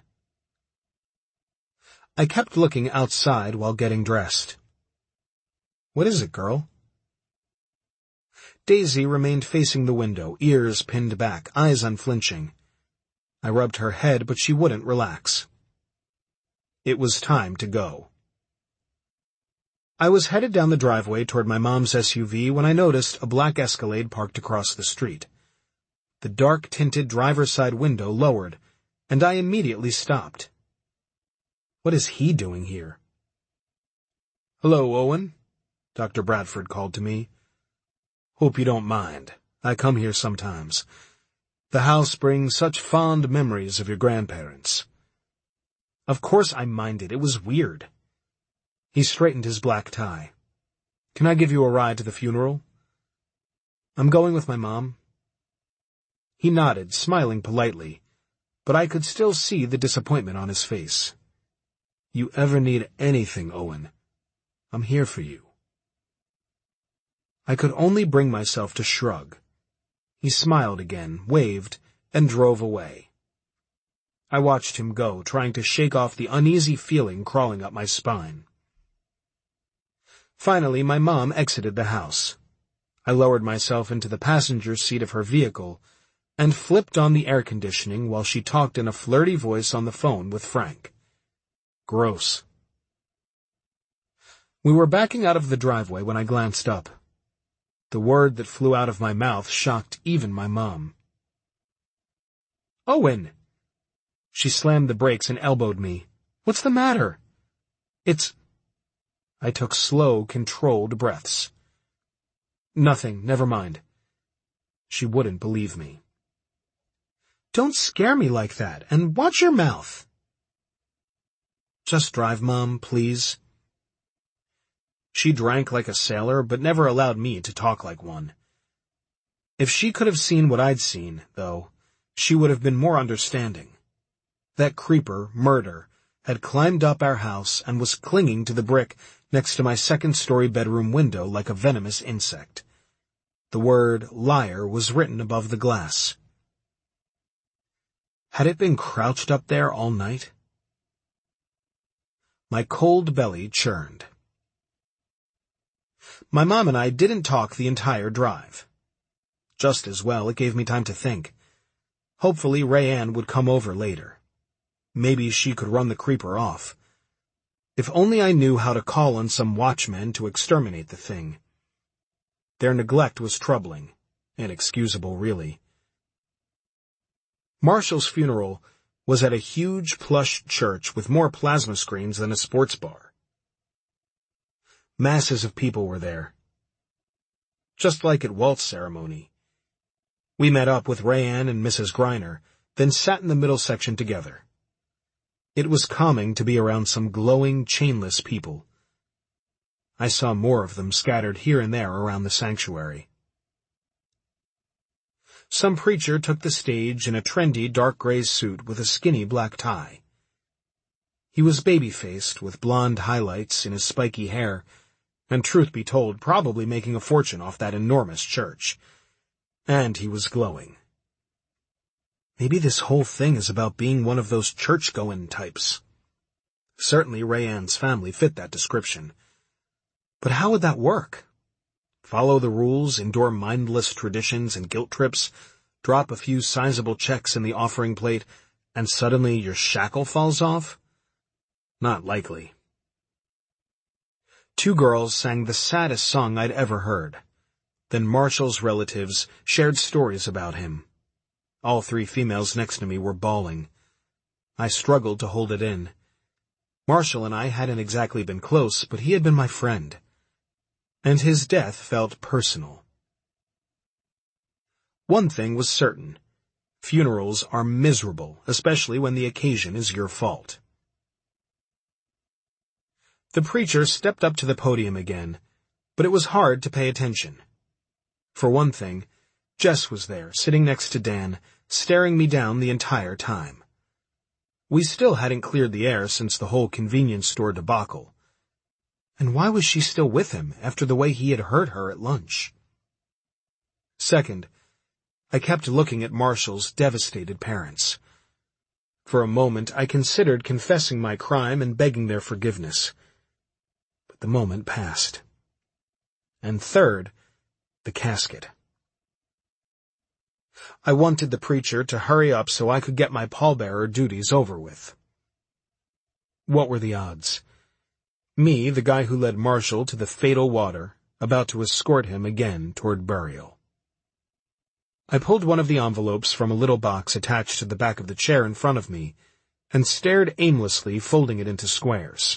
I kept looking outside while getting dressed. What is it, girl? Daisy remained facing the window, ears pinned back, eyes unflinching. I rubbed her head, but she wouldn't relax. It was time to go. I was headed down the driveway toward my mom's SUV when I noticed a black Escalade parked across the street. The dark-tinted driver's side window lowered, and I immediately stopped. What is he doing here? "Hello, Owen," Dr. Bradford called to me. "Hope you don't mind. I come here sometimes. The house brings such fond memories of your grandparents." Of course I minded. It was weird. He straightened his black tie. "Can I give you a ride to the funeral?" "I'm going with my mom." He nodded, smiling politely, but I could still see the disappointment on his face. "You ever need anything, Owen, I'm here for you." I could only bring myself to shrug. He smiled again, waved, and drove away. I watched him go, trying to shake off the uneasy feeling crawling up my spine. Finally, my mom exited the house. I lowered myself into the passenger seat of her vehicle and flipped on the air conditioning while she talked in a flirty voice on the phone with Frank. Gross. We were backing out of the driveway when I glanced up. The word that flew out of my mouth shocked even my mom. "Owen!" She slammed the brakes and elbowed me. "What's the matter?" "It's—" I took slow, controlled breaths. "Nothing, never mind." She wouldn't believe me. "Don't scare me like that, and watch your mouth." "Just drive, Mom, please." She drank like a sailor, but never allowed me to talk like one. If she could have seen what I'd seen, though, she would have been more understanding. That creeper, Murder, had climbed up our house and was clinging to the brick next to my second-story bedroom window like a venomous insect. The word liar was written above the glass. Had it been crouched up there all night? My cold belly churned. My mom and I didn't talk the entire drive. Just as well, it gave me time to think. Hopefully Rayanne would come over later. Maybe she could run the creeper off. If only I knew how to call on some watchmen to exterminate the thing. Their neglect was troubling, inexcusable really. Marshall's funeral was at a huge plush church with more plasma screens than a sports bar. Masses of people were there. Just like at Walt's ceremony. We met up with Rayanne and Mrs. Griner, then sat in the middle section together. It was calming to be around some glowing, chainless people. I saw more of them scattered here and there around the sanctuary. Some preacher took the stage in a trendy dark gray suit with a skinny black tie. He was baby-faced with blonde highlights in his spiky hair, and truth be told, probably making a fortune off that enormous church. And he was glowing. Maybe this whole thing is about being one of those church-goin' types. Certainly Rayanne's family fit that description. But how would that work? Follow the rules, endure mindless traditions and guilt trips, drop a few sizable checks in the offering plate, and suddenly your shackle falls off? Not likely. Two girls sang the saddest song I'd ever heard. Then Marshall's relatives shared stories about him. All three females next to me were bawling. I struggled to hold it in. Marshall and I hadn't exactly been close, but he had been my friend. And his death felt personal. One thing was certain. Funerals are miserable, especially when the occasion is your fault. The preacher stepped up to the podium again, but it was hard to pay attention. For one thing, Jess was there, sitting next to Dan, staring me down the entire time. We still hadn't cleared the air since the whole convenience store debacle. And why was she still with him after the way he had hurt her at lunch? Second, I kept looking at Marshall's devastated parents. For a moment, I considered confessing my crime and begging their forgiveness. But the moment passed. And third, the casket. I wanted the preacher to hurry up so I could get my pallbearer duties over with. What were the odds? Me, the guy who led Marshall to the fatal water, about to escort him again toward burial. I pulled one of the envelopes from a little box attached to the back of the chair in front of me and stared aimlessly, folding it into squares.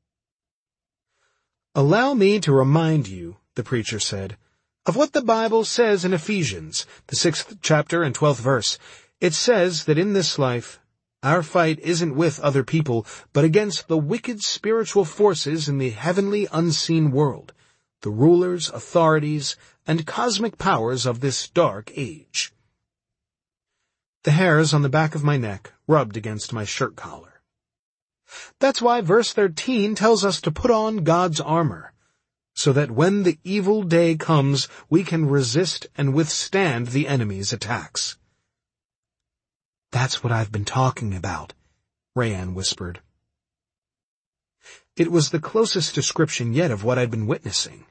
"Allow me to remind you," the preacher said, "of what the Bible says in Ephesians, the 6th chapter and 12th verse. It says that in this life, our fight isn't with other people, but against the wicked spiritual forces in the heavenly unseen world, the rulers, authorities, and cosmic powers of this dark age." The hairs on the back of my neck rubbed against my shirt collar. That's why verse 13 tells us to put on God's armor, so that when the evil day comes, we can resist and withstand the enemy's attacks. "That's what I've been talking about," Rayanne whispered. It was the closest description yet of what I'd been witnessing.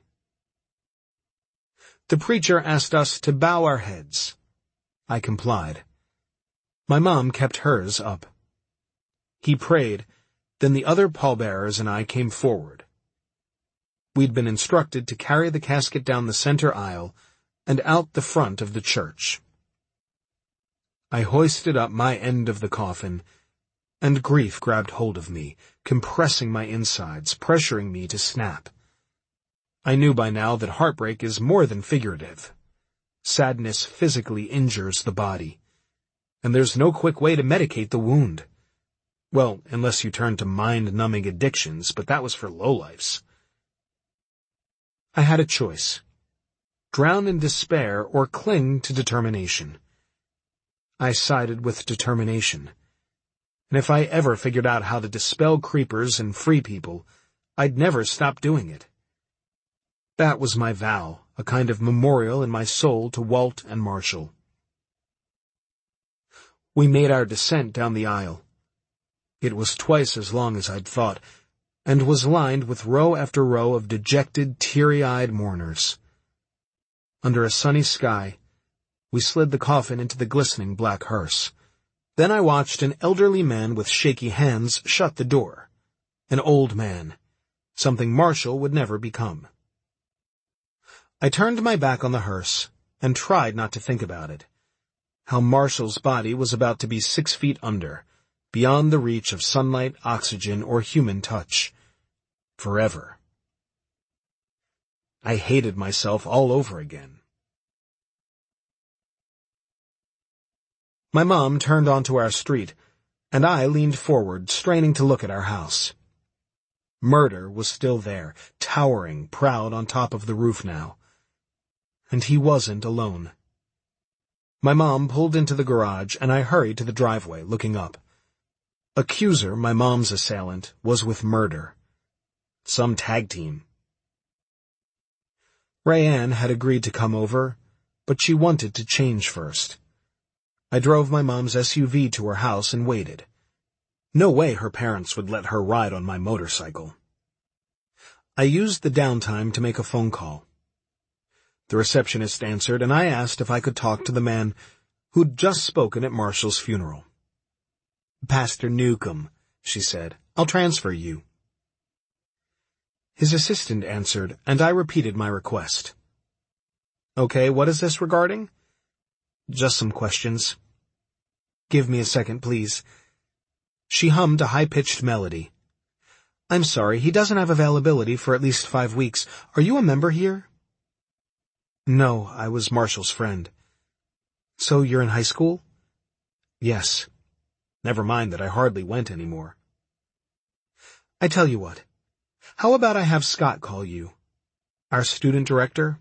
The preacher asked us to bow our heads. I complied. My mom kept hers up. He prayed, then the other pallbearers and I came forward. We'd been instructed to carry the casket down the center aisle and out the front of the church. I hoisted up my end of the coffin, and grief grabbed hold of me, compressing my insides, pressuring me to snap. I knew by now that heartbreak is more than figurative. Sadness physically injures the body, and there's no quick way to medicate the wound. Well, unless you turn to mind-numbing addictions, but that was for lowlifes. I had a choice: drown in despair or cling to determination. I sided with determination, and if I ever figured out how to dispel creepers and free people, I'd never stop doing it. That was my vow, a kind of memorial in my soul to Walt and Marshall. We made our descent down the aisle. It was twice as long as I'd thought, and was lined with row after row of dejected, teary-eyed mourners. Under a sunny sky, we slid the coffin into the glistening black hearse. Then I watched an elderly man with shaky hands shut the door. An old man, something Marshall would never become. I turned my back on the hearse and tried not to think about it. How Marshall's body was about to be 6 feet under, beyond the reach of sunlight, oxygen, or human touch. Forever. I hated myself all over again. My mom turned onto our street, and I leaned forward, straining to look at our house. Murder was still there, towering, proud on top of the roof now. And he wasn't alone. My mom pulled into the garage, and I hurried to the driveway, looking up. Accuser, my mom's assailant, was with Murder. Some tag team. Rayanne had agreed to come over, but she wanted to change first. I drove my mom's SUV to her house and waited. No way her parents would let her ride on my motorcycle. I used the downtime to make a phone call. The receptionist answered, and I asked if I could talk to the man who'd just spoken at Marshall's funeral. "Pastor Newcomb," she said. "I'll transfer you." His assistant answered, and I repeated my request. "Okay, what is this regarding?" "Just some questions." "Give me a second, please." She hummed a high-pitched melody. "I'm sorry, he doesn't have availability for at least 5 weeks. Are you a member here?" "No, I was Marshall's friend." "So you're in high school?" "Yes. Never mind that I hardly went anymore." "I tell you what. How about I have Scott call you? Our student director?"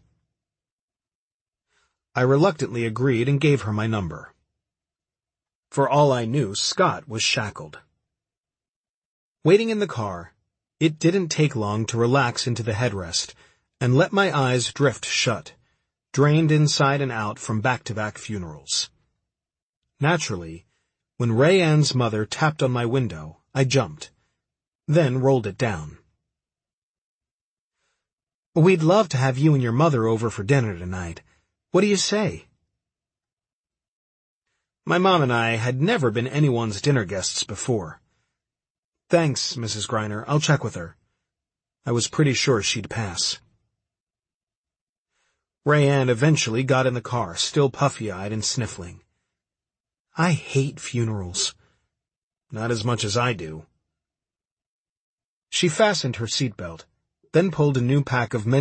I reluctantly agreed and gave her my number. For all I knew, Scott was shackled. Waiting in the car, it didn't take long to relax into the headrest and let my eyes drift shut, drained inside and out from back-to-back funerals. Naturally, when Rayanne's mother tapped on my window, I jumped, then rolled it down. "We'd love to have you and your mother over for dinner tonight. What do you say?" My mom and I had never been anyone's dinner guests before. "Thanks, Mrs. Greiner. I'll check with her." I was pretty sure she'd pass. Rayanne eventually got in the car, still puffy-eyed and sniffling. I hate funerals. Not as much as I do. She fastened her seatbelt, then pulled a new pack of